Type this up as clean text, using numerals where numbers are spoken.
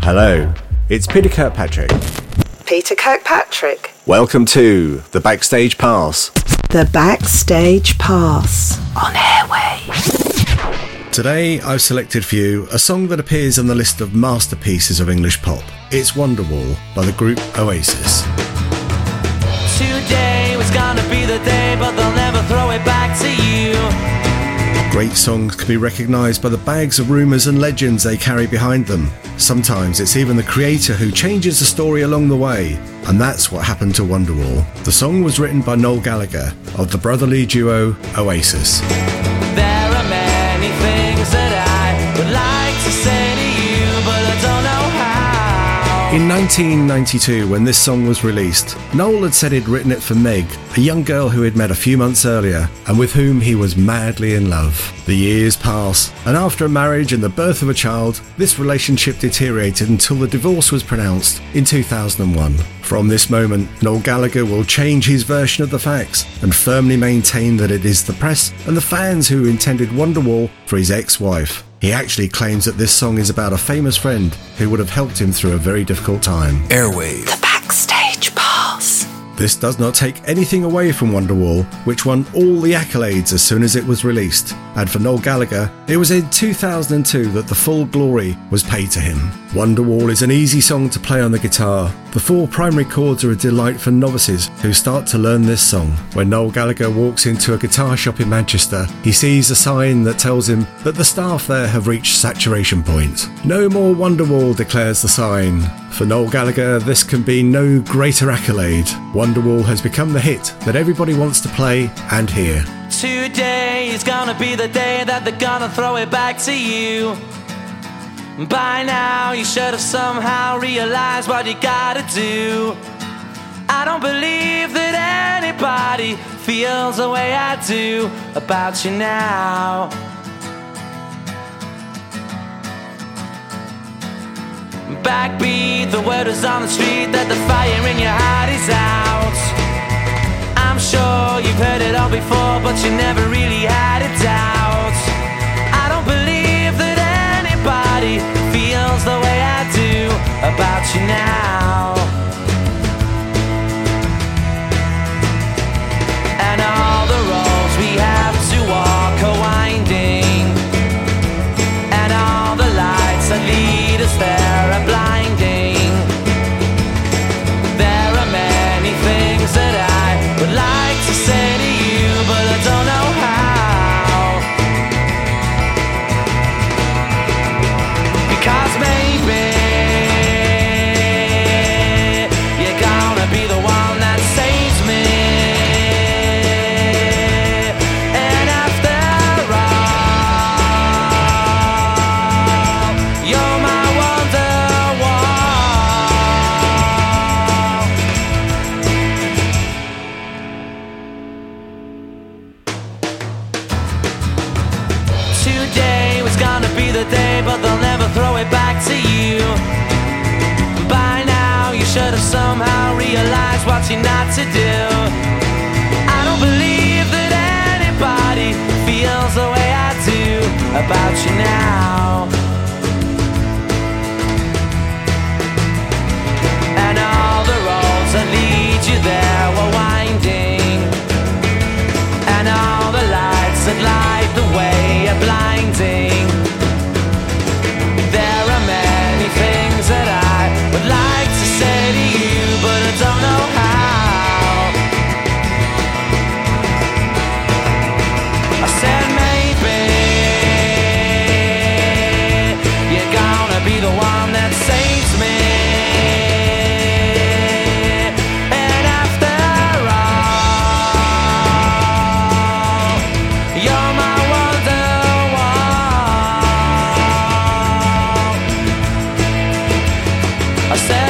Hello, it's Peter Kirkpatrick. Peter Kirkpatrick. Welcome to The Backstage Pass. The Backstage Pass on Airway. Today I've selected for you a song that appears on the list of masterpieces of English pop. It's Wonderwall by the group Oasis. Today was gonna be the day, but they'll never throw it back to you. Great songs can be recognised by the bags of rumours and legends they carry behind them. Sometimes it's even the creator who changes the story along the way, and that's what happened to Wonderwall. The song was written by Noel Gallagher of the brotherly duo Oasis. There are many things that I would like to say to you, but I don't know how. In 1992, when this song was released, Noel had said he'd written it for Meg, a young girl who he'd met a few months earlier and with whom he was madly in love. The years pass, and after a marriage and the birth of a child, this relationship deteriorated until the divorce was pronounced in 2001. From this moment, Noel Gallagher will change his version of the facts and firmly maintain that it is the press and the fans who intended Wonderwall for his ex-wife. He actually claims that this song is about a famous friend who would have helped him through a very difficult time. Airwave. The Backstage Pass. This does not take anything away from Wonderwall, which won all the accolades as soon as it was released. And for Noel Gallagher, it was in 2002 that the full glory was paid to him. Wonderwall is an easy song to play on the guitar. The 4 primary chords are a delight for novices who start to learn this song. When Noel Gallagher walks into a guitar shop in Manchester, he sees a sign that tells him that the staff there have reached saturation point. No more Wonderwall, declares the sign. For Noel Gallagher, this can be no greater accolade. Wonderwall has become the hit that everybody wants to play and hear. Today is gonna be the day that they're gonna throw it back to you. By now you should have somehow realized what you gotta do. I don't believe that anybody feels the way I do about you now. Backbeat, the word is on the street that the fire in your heart is out. I'm sure you've heard it all before, but you never really had a doubt. I don't believe that anybody feels the way I do about you now. And all the roads we have to walk are winding, and all the lights that lead us there are blinding. There are many things that I would like to say to you, but I don't know how. Because maybe you're gonna be the one that saves me. And after all, you're my Today was gonna be the day, but they'll never throw it back to you. By now you should have somehow realized what you're not to do. I don't believe that anybody feels the way I do about you now. And all the roads that lead you there were winding, and all the lights that light the way are blinding. There are many things that I would like to say to you, but I don't know how. I said maybe you're gonna be the one that saves me. And after all, you're my Wonderwall. I said